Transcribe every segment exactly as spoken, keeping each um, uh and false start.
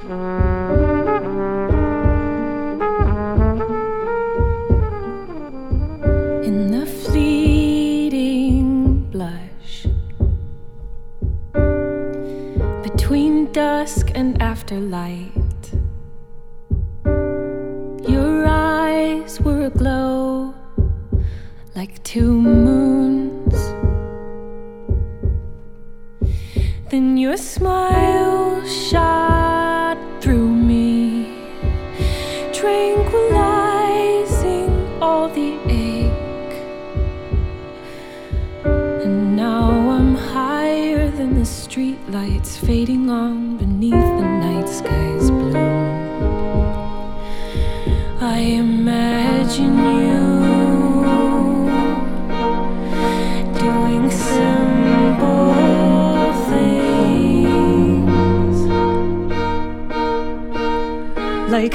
In the fleeting blush between dusk and afterlight, your eyes were aglow like two moons. Then your smile shot through me, tranquilizing all the ache. And now I'm higher than the streetlights, fading on beneath the night sky's blue. I imagine you doing simple things, like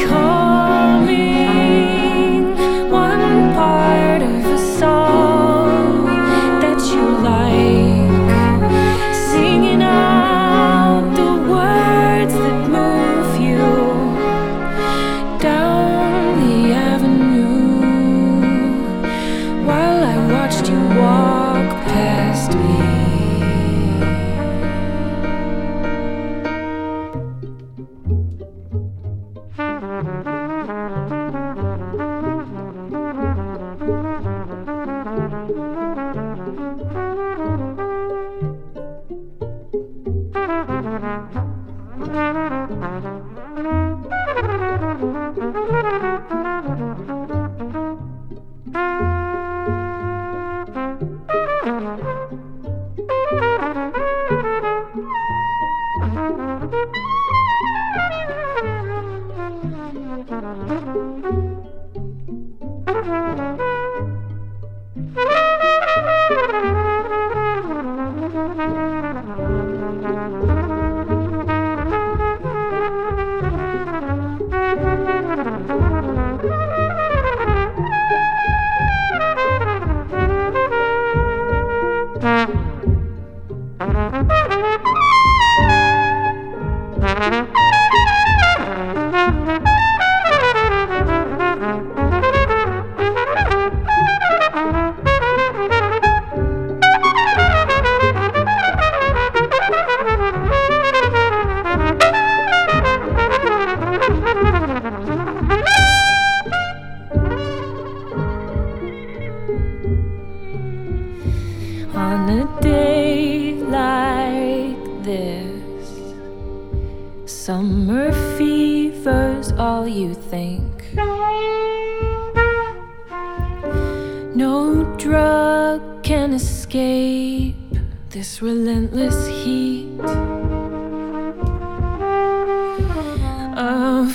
humming one part of a song that you like, singing out the words that move you down the avenue, while I watched you walk past me. On a day like this, summer fever's all you think. No drug can escape this relentless heat. A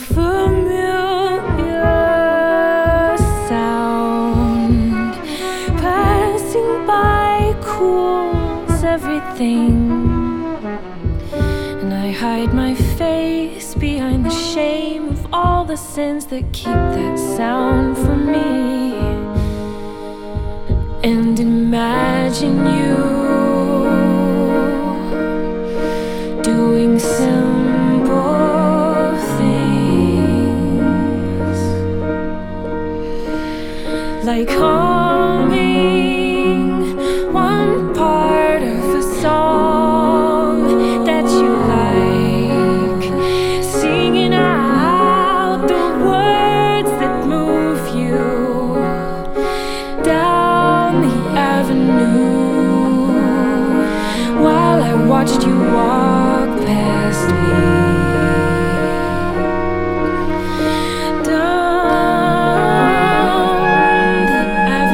familiar sound passing by cools everything, and I hide my face behind the shame of all the sins that keep that sound from me, and imagine you doing simple things, like humming one part of a song that you like, singing out the words that move you down the avenue, while I watched you walk past me. Down the avenue.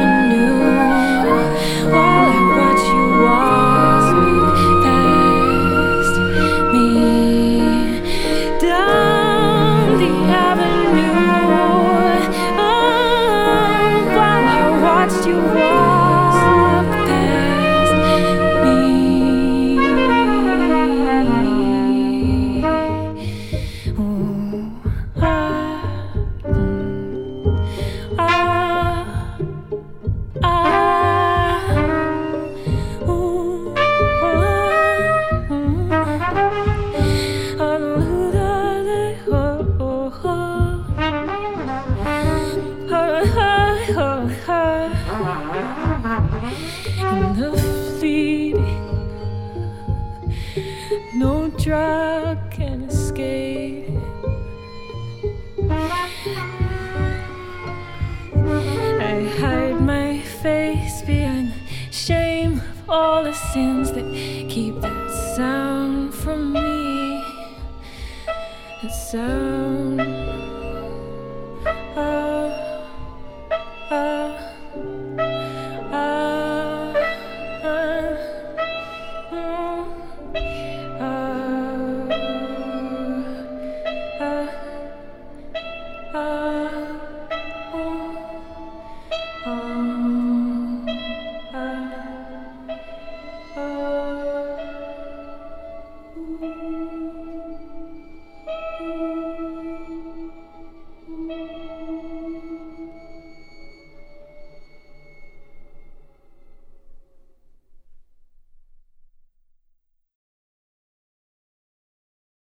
sands that keep that sound from me. That sound.